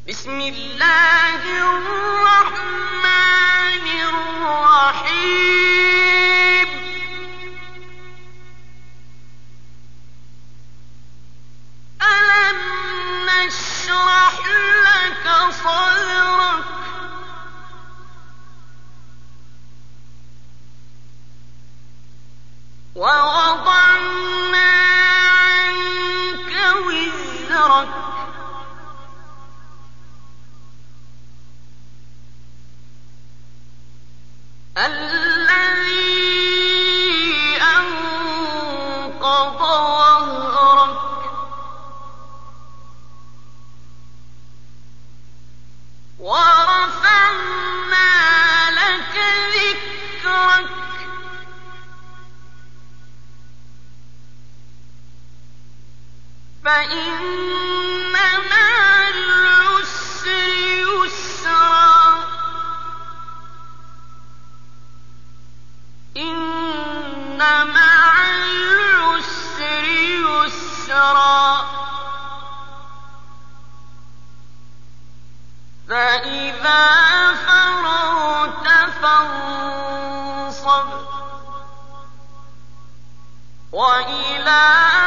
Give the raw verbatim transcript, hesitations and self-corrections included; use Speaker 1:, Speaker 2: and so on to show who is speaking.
Speaker 1: بسم الله الرحمن الرحيم ألم نشرح لك صدرك ووضعنا عنك وزرك الذي أنقض ظهرك ورفعنا لك ذكرك فإن مع العسر يسرا إن مع العسر يسرا فإذا فرغت فانصب وإلى